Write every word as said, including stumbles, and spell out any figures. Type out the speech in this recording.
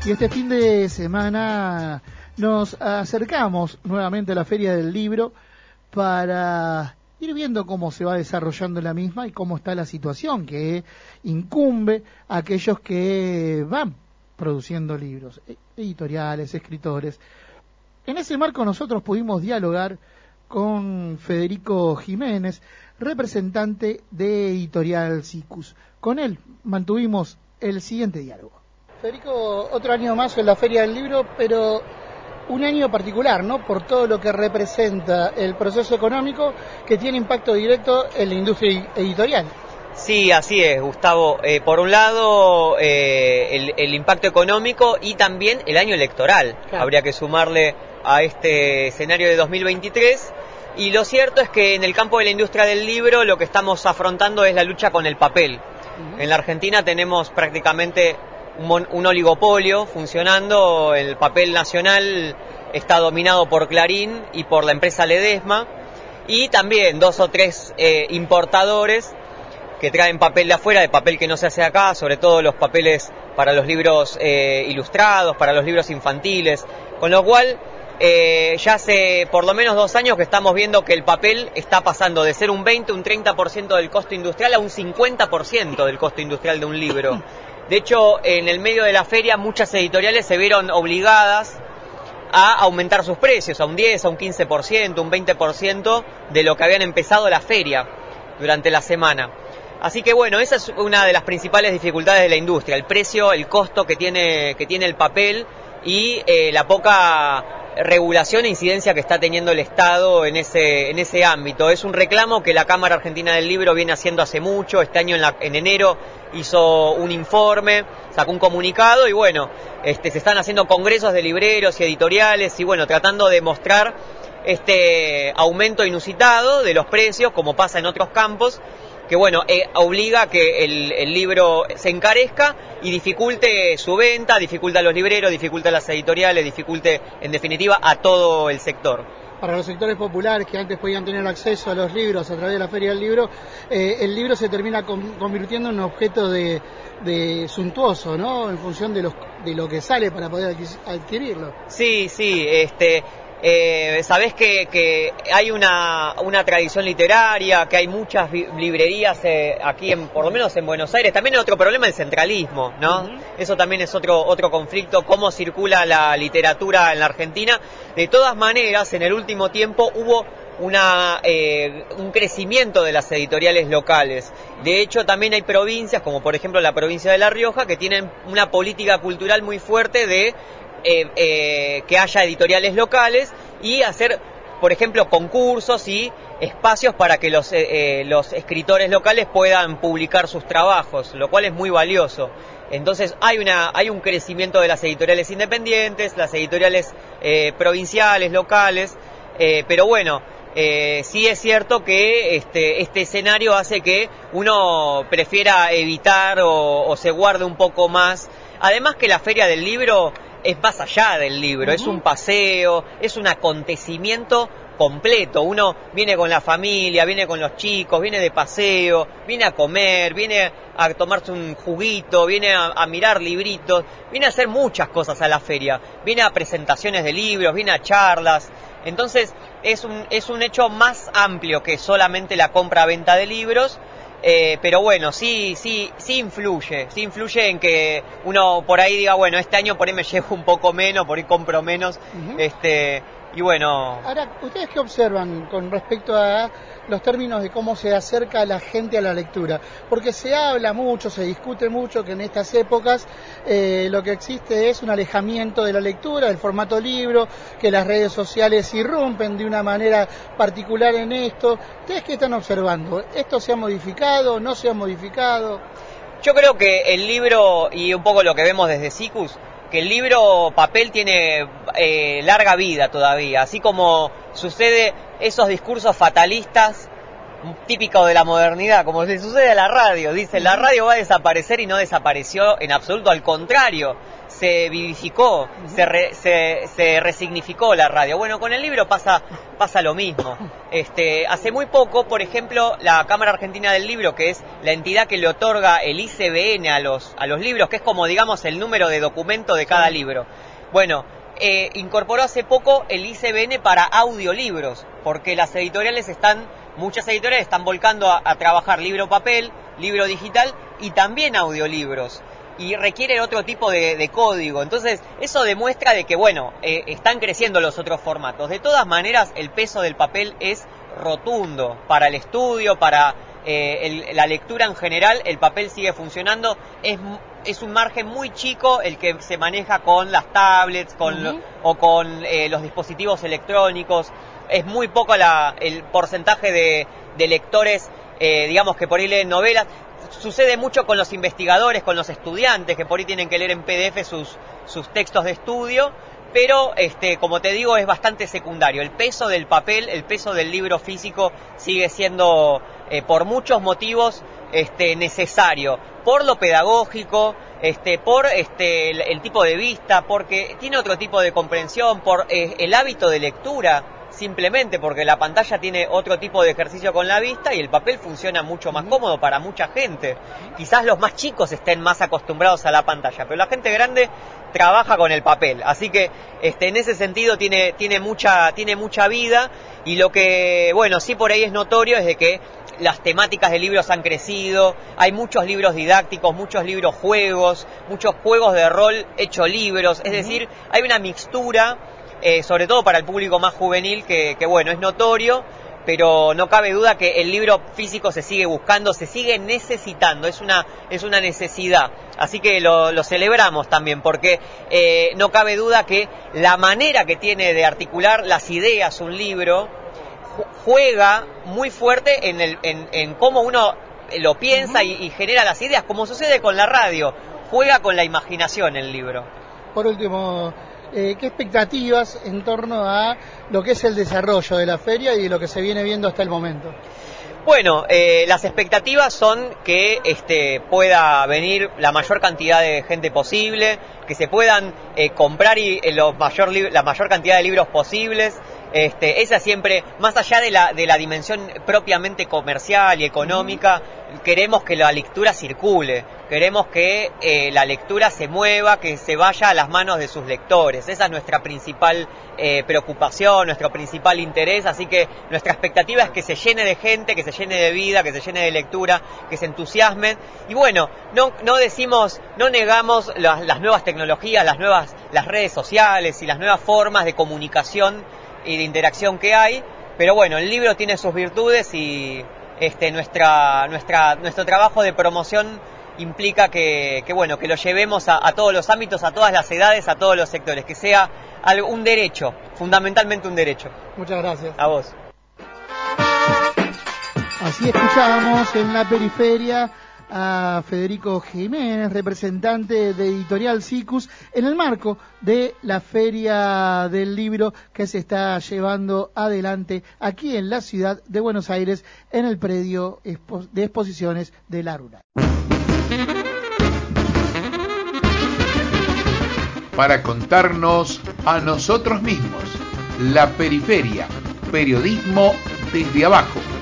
Y este fin de semana nos acercamos nuevamente a la Feria del Libro para ir viendo cómo se va desarrollando la misma y cómo está la situación que incumbe a aquellos que van produciendo libros, editoriales, escritores. En ese marco nosotros pudimos dialogar con Federico Jiménez, representante de Editorial Sikus. Con él mantuvimos el siguiente diálogo. Federico, otro año más en la Feria del Libro, pero un año particular, ¿no? Por todo lo que representa el proceso económico que tiene impacto directo en la industria editorial. Sí, así es, Gustavo. Eh, por un lado, eh, el, el impacto económico y también el año electoral. Claro. Habría que sumarle a este escenario de dos mil veintitrés. Y lo cierto es que en el campo de la industria del libro lo que estamos afrontando es la lucha con el papel. Uh-huh. En la Argentina tenemos prácticamente un, un oligopolio funcionando. El papel nacional está dominado por Clarín y por la empresa Ledesma. Y también dos o tres eh, importadores que traen papel de afuera, de papel que no se hace acá, sobre todo los papeles para los libros eh, ilustrados, para los libros infantiles, con lo cual eh, ya hace por lo menos dos años que estamos viendo que el papel está pasando de ser un veinte, un treinta por ciento del costo industrial a un cincuenta por ciento del costo industrial de un libro. De hecho, en el medio de la feria muchas editoriales se vieron obligadas a aumentar sus precios a un diez, a un quince por ciento, un veinte por ciento de lo que habían empezado la feria durante la semana. Así que bueno, esa es una de las principales dificultades de la industria, el precio, el costo que tiene, que tiene el papel y eh, la poca regulación e incidencia que está teniendo el Estado en ese, en ese ámbito. Es un reclamo que la Cámara Argentina del Libro viene haciendo hace mucho. Este año en, la, en enero hizo un informe, sacó un comunicado y bueno, este, se están haciendo congresos de libreros y editoriales y bueno, tratando de mostrar este aumento inusitado de los precios, como pasa en otros campos, que bueno, eh, obliga a que el, el libro se encarezca y dificulte su venta, dificulta a los libreros, dificulta a las editoriales, dificulte en definitiva a todo el sector. Para los sectores populares que antes podían tener acceso a los libros a través de la Feria del Libro, eh, el libro se termina con, convirtiendo en un objeto de, de suntuoso, ¿no? En función de, los, de lo que sale para poder adquirirlo. Sí, sí, este... Eh, sabés que, que hay una, una tradición literaria, que hay muchas librerías eh, aquí, en, por lo menos en Buenos Aires. También hay otro problema, el centralismo, ¿no? Uh-huh. Eso también es otro, otro conflicto, cómo circula la literatura en la Argentina. De todas maneras, en el último tiempo hubo una, eh, un crecimiento de las editoriales locales. De hecho, también hay provincias, como por ejemplo la provincia de La Rioja, que tienen una política cultural muy fuerte de Eh, eh, que haya editoriales locales y hacer, por ejemplo, concursos y espacios para que los, eh, eh, los escritores locales puedan publicar sus trabajos, lo cual es muy valioso. Entonces hay, una, hay un crecimiento de las editoriales independientes, las editoriales eh, provinciales, locales, eh, pero bueno, eh, sí es cierto que este, este escenario hace que uno prefiera evitar o, o se guarde un poco más. Además que la Feria del Libro es más allá del libro, uh-huh. Es un paseo, es un acontecimiento completo. Uno viene con la familia, viene con los chicos, viene de paseo, viene a comer, viene a tomarse un juguito, viene a, a mirar libritos, viene a hacer muchas cosas a la feria, viene a presentaciones de libros, viene a charlas. Entonces es un, es un hecho más amplio que solamente la compra-venta de libros. Eh, pero bueno, sí, sí, sí influye, sí influye en que uno por ahí diga, bueno, este año por ahí me llevo un poco menos, por ahí compro menos, uh-huh. este, y bueno. Ahora, ¿ustedes qué observan con respecto a los términos de cómo se acerca a la gente a la lectura? Porque se habla mucho, se discute mucho que en estas épocas eh, lo que existe es un alejamiento de la lectura, del formato libro, que las redes sociales irrumpen de una manera particular en esto. ¿Ustedes qué están observando? ¿Esto se ha modificado, no se ha modificado? Yo creo que el libro, y un poco lo que vemos desde Sikus, que el libro papel tiene eh, larga vida todavía, así como sucede esos discursos fatalistas típicos de la modernidad, como se sucede a la radio. Dicen, la radio va a desaparecer y no desapareció en absoluto, al contrario, se vivificó, uh-huh. se, re, se, se resignificó la radio. Bueno, con el libro pasa, pasa lo mismo. Este, hace muy poco, por ejemplo, la Cámara Argentina del Libro, que es la entidad que le otorga el I C B N a los, a los libros, que es como, digamos, el número de documento de cada sí. libro. Bueno, eh, incorporó hace poco el I C B N para audiolibros, porque las editoriales están, muchas editoriales están volcando a, a trabajar libro papel, libro digital y también audiolibros. Y requiere otro tipo de, de código. Entonces, eso demuestra de que, bueno, eh, están creciendo los otros formatos. De todas maneras, el peso del papel es rotundo. Para el estudio, para eh, el, la lectura en general, el papel sigue funcionando. Es, es un margen muy chico el que se maneja con las tablets con, uh-huh. o con eh, los dispositivos electrónicos. Es muy poco la, el porcentaje de, de lectores, eh, digamos, que por ahí leen novelas. Sucede mucho con los investigadores, con los estudiantes, que por ahí tienen que leer en P D F sus, sus textos de estudio, pero, este, como te digo, es bastante secundario. El peso del papel, el peso del libro físico sigue siendo, eh, por muchos motivos, este, necesario. Por lo pedagógico, este, por este, el, el tipo de vista, porque tiene otro tipo de comprensión, por eh, el hábito de lectura. Simplemente porque la pantalla tiene otro tipo de ejercicio con la vista y el papel funciona mucho más cómodo para mucha gente. Quizás los más chicos estén más acostumbrados a la pantalla, pero la gente grande trabaja con el papel. Así que este, en ese sentido tiene, tiene, mucha, tiene mucha vida, y lo que, bueno, sí por ahí es notorio es de que las temáticas de libros han crecido, hay muchos libros didácticos, muchos libros juegos, muchos juegos de rol hecho libros, es decir, hay una mixtura. Eh, sobre todo para el público más juvenil, que, que bueno, es notorio, pero no cabe duda que el libro físico se sigue buscando, se sigue necesitando, es una, es una necesidad. Así que lo, lo celebramos también, porque eh, no cabe duda que la manera que tiene de articular las ideas un libro juega muy fuerte en, el, en, en cómo uno lo piensa y, y genera las ideas, como sucede con la radio, juega con la imaginación el libro. Por último, Eh, ¿qué expectativas en torno a lo que es el desarrollo de la feria y lo que se viene viendo hasta el momento? Bueno, eh, las expectativas son que este, pueda venir la mayor cantidad de gente posible, que se puedan eh, comprar y, eh, los mayor li- la mayor cantidad de libros posibles. Este, esa siempre, más allá de la, de la dimensión propiamente comercial y económica, mm. queremos que la lectura circule, queremos que eh, la lectura se mueva, que se vaya a las manos de sus lectores. Esa es nuestra principal eh, preocupación, nuestro principal interés, así que nuestra expectativa es que se llene de gente, que se llene de vida, que se llene de lectura, que se entusiasmen. Y bueno, no, no decimos, no negamos las, las nuevas tecnologías, las nuevas, las redes sociales y las nuevas formas de comunicación y de interacción que hay, pero bueno, el libro tiene sus virtudes y este nuestra nuestra nuestro trabajo de promoción implica que, que bueno, que lo llevemos a, a todos los ámbitos, a todas las edades, a todos los sectores, que sea algo, un derecho, fundamentalmente un derecho. Muchas gracias. A vos. Así escuchábamos en la periferia a Federico Jiménez, representante de Editorial Sikus, en el marco de la Feria del Libro que se está llevando adelante aquí en la ciudad de Buenos Aires, en el predio de exposiciones de la Rural. Para contarnos a nosotros mismos, La Periferia, periodismo desde abajo.